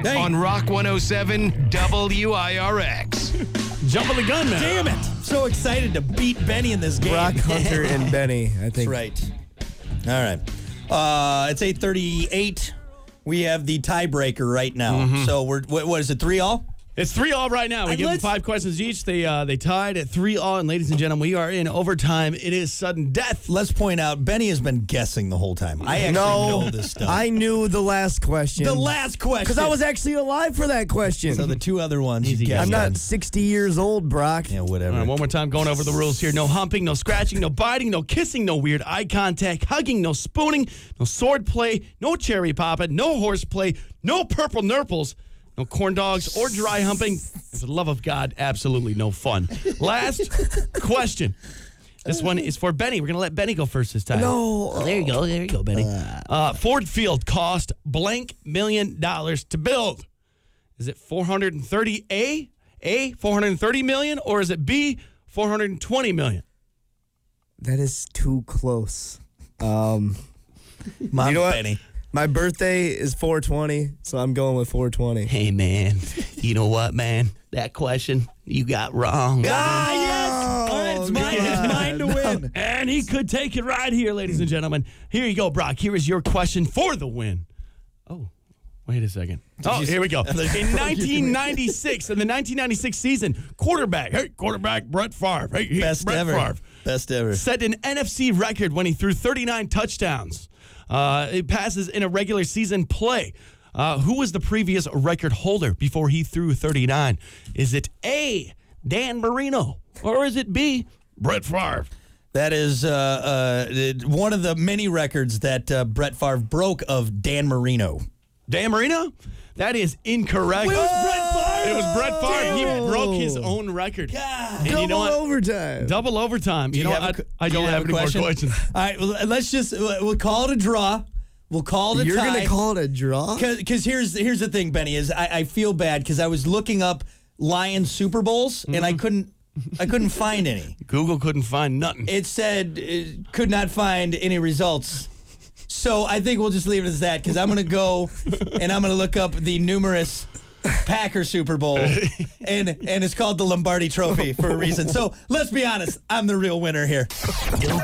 Hey. on Rock 107 WIRX. Jumping the gun, man. Damn it. So excited to beat Benny in this game. Brock Hunter and Benny, I think. That's right. All right. It's 8:38. We have the tiebreaker right now. So we're what is it? 3-all? It's 3-all right now. We give them 5 questions each. They tied at 3-all, and ladies and gentlemen, we are in overtime. It is sudden death. Let's point out Benny has been guessing the whole time. I actually know this stuff. I knew the last question. The last question. Because I was actually alive for that question. So the 2 other ones. Easy you I'm guessed. not 60 years old, Brock. Yeah, whatever. All right, one more time, going over the rules here. No humping, no scratching, no biting, no kissing, no weird eye contact, hugging, no spooning, no sword play, no cherry popping, no horseplay, no purple nurples, no corn dogs or dry humping. For the love of God, absolutely no fun. Last question. This one is for Benny. We're going to let Benny go first this time. No. There you go, Benny. Ford Field cost blank $1 million to build. Is it 430 A, 430 million, or is it B, 420 million? That is too close. Mom, You know what? Benny. My birthday is 420, so I'm going with 420. Hey, man, you know what, man? That question you got wrong. Ah, yes! All right, it's mine to win. And he could take it right here, ladies and gentlemen. Here you go, Brock. Here is your question for the win. Oh, wait a second. Oh, here we go. In 1996, in the 1996 season, quarterback Brett Favre. Hey, Best Brett ever. Favre Best ever. set an NFC record when he threw 39 touchdowns. It passes in a regular season play. Who was the previous record holder before he threw 39? Is it A, Dan Marino, or is it B, Brett Favre? That is one of the many records that Brett Favre broke of Dan Marino. Dan Marino? That is incorrect. It was Brett Favre. It was Brett Favre. He Damn it. broke his own record. God. And you know what? Overtime. Double overtime. You know what? I don't have any more questions. All right, well, let's just we'll call it a draw. We'll call it a You're tie. going to call it a draw? Because here's the thing, Benny, is I feel bad because I was looking up Lions Super Bowls and I couldn't find any. Google couldn't find nothing. It said it could not find any results. So I think we'll just leave it as that because I'm going to go and I'm going to look up the numerous Packer Super Bowl and it's called the Lombardi Trophy for a reason. So let's be honest, I'm the real winner here. Don't